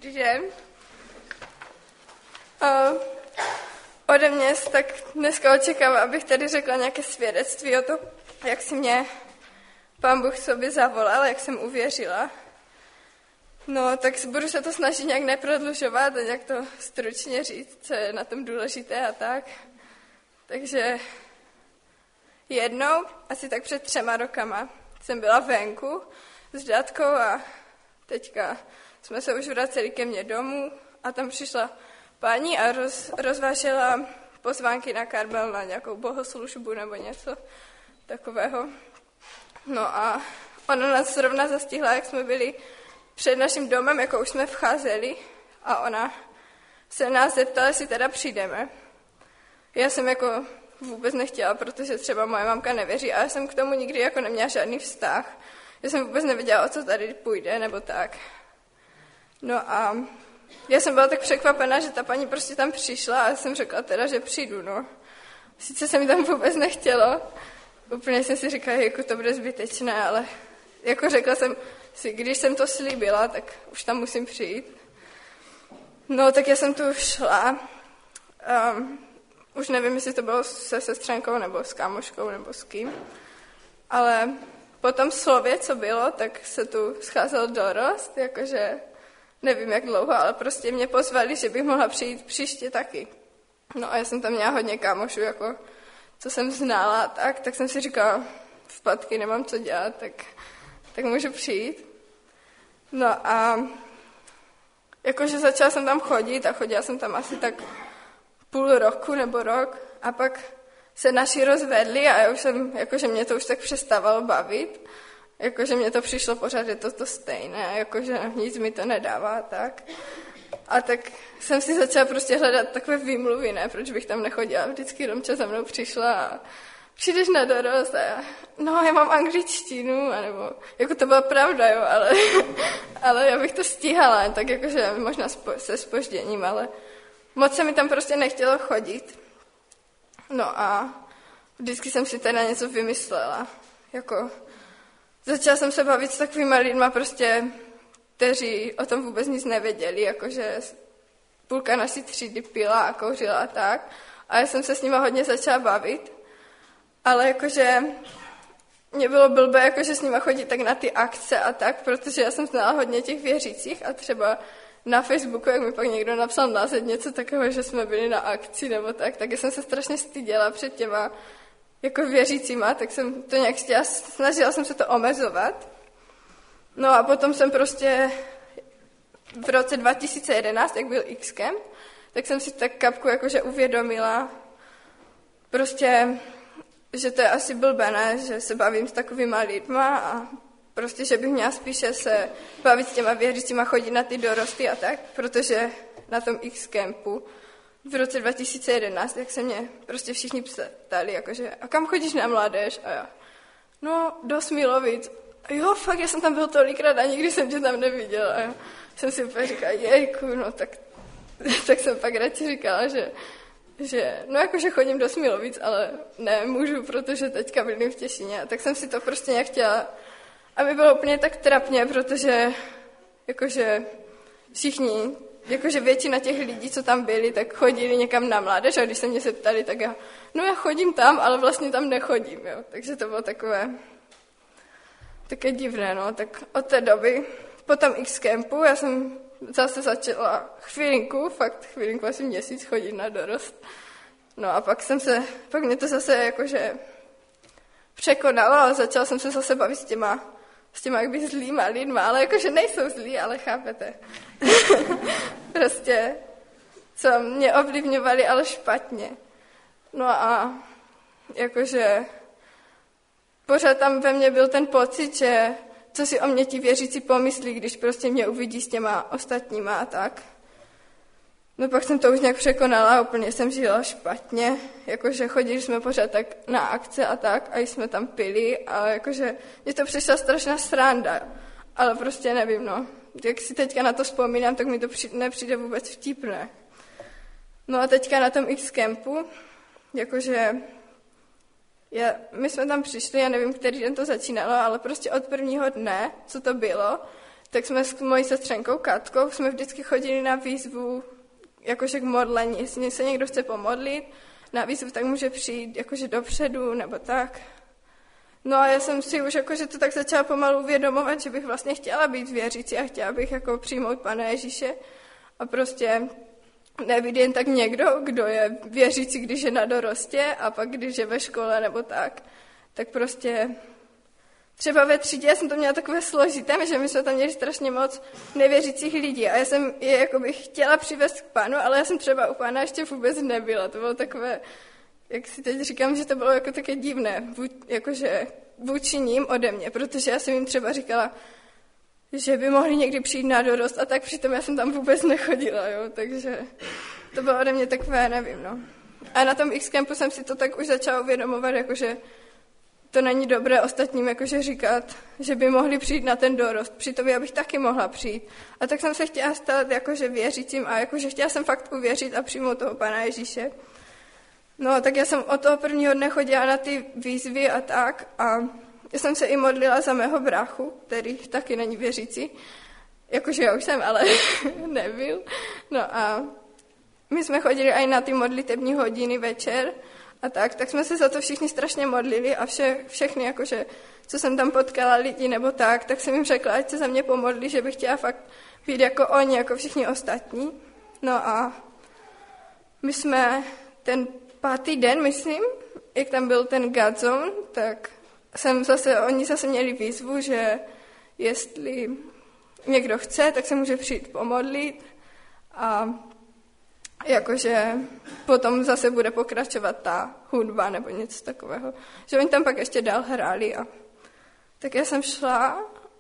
Dobrý den. Ode mě tak dneska očekávám, abych tady řekla nějaké svědectví o tom, jak si mě Pán Bůh sobě zavolal, jak jsem uvěřila. No, tak budu se to snažit nějak neprodlužovat a nějak to stručně říct, co je na tom důležité a tak. Takže jednou, asi tak před 3 rokama, jsem byla venku s Datkou a teďka jsme se už vraceli ke mně domů a tam přišla paní a rozvážela pozvánky na Karmel na nějakou bohoslužbu nebo něco takového. No a ona nás zrovna zastihla, jak jsme byli před naším domem, jako už jsme vcházeli a ona se nás zeptala, jestli teda přijdeme. Já jsem jako vůbec nechtěla, protože třeba moje mamka nevěří a já jsem k tomu nikdy jako neměla žádný vztah. Já jsem vůbec nevěděla, o co tady půjde nebo tak. No a já jsem byla tak překvapená, že ta paní prostě tam přišla a já jsem řekla teda, že přijdu, no. Sice se mi tam vůbec nechtělo, úplně jsem si říkala, jako to bude zbytečné, ale jako řekla jsem si, když jsem to slíbila, tak už tam musím přijít. No, tak já jsem tu šla, už nevím, jestli to bylo se sestřenkou, nebo s kámoškou, nebo s kým, ale po tom slově, co bylo, tak se tu scházel dorost, jakože nevím, jak dlouho, ale prostě mě pozvali, že bych mohla přijít příště taky. No a já jsem tam měla hodně kámošů, jako, co jsem znala, tak jsem si říkala, zpátky nemám co dělat, tak můžu přijít. No a jakože začala jsem tam chodit a chodila jsem tam asi tak půl roku nebo rok a pak se naši rozvedli a já už jsem, jakože mě to už tak přestávalo bavit, jakože mě to přišlo pořád, je to stejné, jakože nic mi to nedává a tak. A tak jsem si začala prostě hledat takové výmluvy, ne, proč bych tam nechodila. Vždycky Romča za mnou přišla a přijdeš na dorost a já mám angličtinu, anebo, jako to byla pravda, jo, ale já bych to stíhala, tak jakože možná se zpožděním, ale moc se mi tam prostě nechtělo chodit. No a vždycky jsem si teda něco vymyslela, jako začala jsem se bavit s takovýma lidma prostě, kteří o tom vůbec nic nevěděli, jakože půlka naší třídy pila a kouřila a tak. A já jsem se s nima hodně začala bavit, ale jakože mě bylo blbé, jakože s nima chodit tak na ty akce a tak, protože já jsem znala hodně těch věřících a třeba na Facebooku, jak mi pak někdo napsal název něco takového, že jsme byli na akci nebo tak já jsem se strašně styděla před těma jako věřícíma, tak jsem to nějak snažila jsem se to omezovat. No a potom jsem prostě v roce 2011, jak byl X-Camp, tak jsem si tak kapku jakože uvědomila prostě, že to je asi blbé, ne? Že se bavím s takovýma lidma a prostě, že bych měla spíše se bavit s těma věřícíma, chodit na ty dorosty a tak, protože na tom X-Campu v roce 2011, jak se mě prostě všichni ptali, jakože, a kam chodíš na mládež? A já, no, do Smilovic. Jo, fakt, já jsem tam byl tolikrát a nikdy jsem tě tam neviděla. A já jsem si úplně říkala, jejku, no tak jsem pak radši říkala, že no jakože chodím do Smilovic, ale nemůžu, protože teďka bydlím v Těšíně. A tak jsem si to prostě nějak chtěla, aby bylo úplně tak trapně, protože jakože všichni, jakože většina těch lidí, co tam byli, tak chodili někam na mládež a když se mě se ptali, tak já chodím tam, ale vlastně tam nechodím, jo. Takže to bylo také divné, no. Tak od té doby, po tom X-Campu, já jsem zase začala chvilinku, asi měsíc chodit na dorost. No a pak mě to zase jakože překonalo a začala jsem se zase bavit s těma jakby zlýma lidma, ale jakože nejsou zlí, ale chápete. Prostě, co mě ovlivňovali, ale špatně. No a jakože pořád tam ve mně byl ten pocit, že co si o mě ti věřící pomyslí, když prostě mě uvidí s těma ostatníma a tak. No pak jsem to už nějak překonala, úplně jsem žila špatně, jakože chodili jsme pořád tak na akce a tak a jsme tam pili a jakože mě to přišla strašná sranda, ale prostě nevím, no. Jak si teďka na to vzpomínám, tak mi to nepřijde vůbec vtipné. No a teďka na tom X-Campu, jakože my jsme tam přišli, já nevím, který den to začínalo, ale prostě od prvního dne, co to bylo, tak jsme s mojí sestřenkou Katkou jsme vždycky chodili na výzvu jakože k modlení. Jestli se někdo chce pomodlit na výzvu, tak může přijít jakože dopředu nebo tak. No a já jsem si už jakože to tak začala pomalu uvědomovat, že bych vlastně chtěla být věřící a chtěla bych jako přijmout Pana Ježíše a prostě nebýt jen tak někdo, kdo je věřící, když je na dorostě a pak když je ve škole nebo tak prostě třeba ve třídě já jsem to měla takové složité, že my jsme tam měli strašně moc nevěřících lidí a já jsem je jakoby chtěla přivést k Pánu, ale já jsem třeba u Pána ještě vůbec nebyla. To bylo takové, jak si teď říkám, že to bylo jako také divné, jakože vůči ním ode mě, protože já jsem jim třeba říkala, že by mohli někdy přijít na dorost a tak přitom já jsem tam vůbec nechodila, jo, takže to bylo ode mě takové, nevím, no. A na tom X-Campu jsem si to tak už začala uvědomovat, jakože to není dobré ostatním jakože říkat, že by mohli přijít na ten dorost, přitom já bych taky mohla přijít. A tak jsem se chtěla stát jakože věřícím a jakože chtěla jsem fakt uvěřit a přijmout toho Pana Ježíše. No, tak já jsem od toho prvního dne chodila na ty výzvy a tak a já jsem se i modlila za mého bráchu, který taky není věřící, jakože já už jsem, ale nebyl. No a my jsme chodili i na ty modlitební hodiny večer a tak jsme se za to všichni strašně modlili a všechny, jakože, co jsem tam potkala lidi nebo tak jsem jim řekla, ať se za mě pomodlí, že bych chtěla fakt být jako oni, jako všichni ostatní. No a my jsme ten 5. den, myslím, jak tam byl ten God Zone, tak oni zase měli výzvu, že jestli někdo chce, tak se může přijít pomodlit a jakože potom zase bude pokračovat ta hudba nebo něco takového. Že oni tam pak ještě dál hráli a tak já jsem šla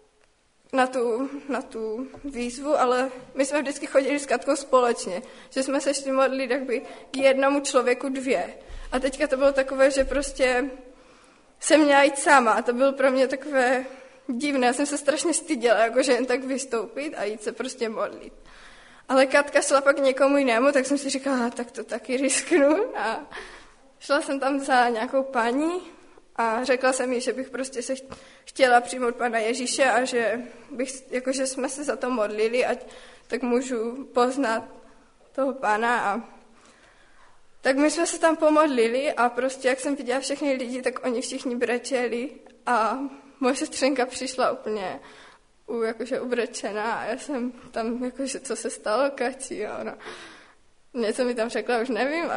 na tu výzvu, ale my jsme vždycky chodili s Katkou společně, že jsme se šli modlit jakby k jednomu člověku 2. A teďka to bylo takové, že prostě jsem měla jít sama a to bylo pro mě takové divné. Já jsem se strašně styděla, jakože jen tak vystoupit a jít se prostě modlit. Ale Katka šla pak někomu jinému, tak jsem si říkala, tak to taky risknu. A šla jsem tam za nějakou paní a řekla jsem jí, že bych prostě se chtěla přijmout Pana Ježíše a že jakože jsme se za to modlili, ať tak můžu poznat toho Pána. A tak my jsme se tam pomodlili a prostě, jak jsem viděla všechny lidi, tak oni všichni brečeli a moje sestřenka přišla úplně jakože ubrečená a já jsem tam, jakože co se stalo, Kati, a ona něco mi tam řekla, už nevím,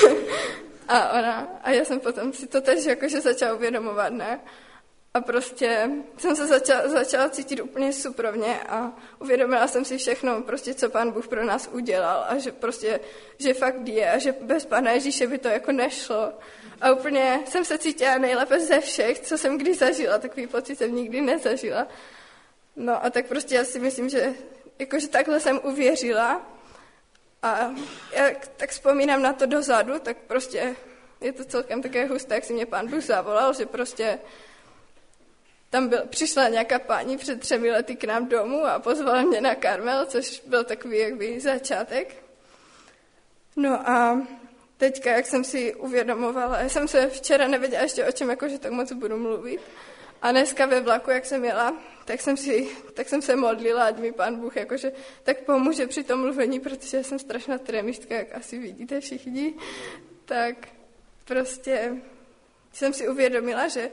a já jsem potom si to teď jakože začala uvědomovat, ne? A prostě jsem se začala cítit úplně suprovně a uvědomila jsem si všechno, prostě, co Pán Bůh pro nás udělal a že prostě, že fakt je a že bez Pána Ježíše by to jako nešlo. A úplně jsem se cítila nejlépe ze všech, co jsem kdy zažila, takový pocit jsem nikdy nezažila. No a tak prostě já si myslím, že jakože takhle jsem uvěřila a já tak vzpomínám na to dozadu, tak prostě je to celkem také husté, jak si mě Pán Bůh zavolal, že prostě tam přišla nějaká paní před 3 lety k nám domů a pozvala mě na Karmel, což byl takový jakby začátek. No a teďka, jak jsem si uvědomovala, já jsem se včera nevěděla ještě o čem jakože tak moc budu mluvit. A dneska ve vlaku, jak jsem jela, tak jsem se modlila, ať mi Pán Bůh jakože tak pomůže při tom mluvení, protože jsem strašná trémistka, jak asi vidíte všichni. Tak prostě jsem si uvědomila, že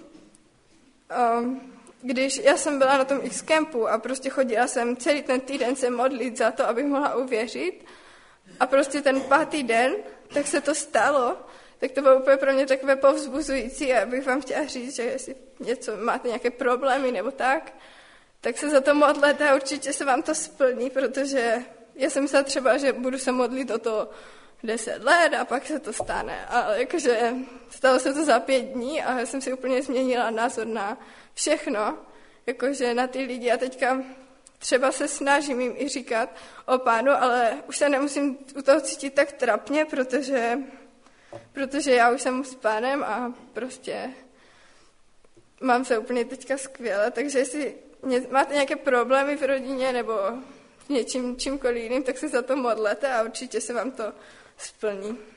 když já jsem byla na tom X-Campu a prostě chodila jsem celý ten týden se modlit za to, abych mohla uvěřit a prostě ten 5. den, tak se to stalo, tak to bylo úplně pro mě takové povzbuzující a bych vám chtěla říct, že jestli máte nějaké problémy nebo tak se za to modlete a určitě se vám to splní, protože já jsem myslela třeba, že budu se modlit o to 10 let a pak se to stane. A jakože stalo se to za 5 dní a já jsem si úplně změnila názor na všechno, jakože na ty lidi a teďka třeba se snažím jim i říkat o Pánu, ale už se nemusím u toho cítit tak trapně, protože já už jsem s Pánem a prostě mám se úplně teďka skvěle, takže jestli máte nějaké problémy v rodině nebo čímkoliv jiným, tak se za to modlete a určitě se vám to splní.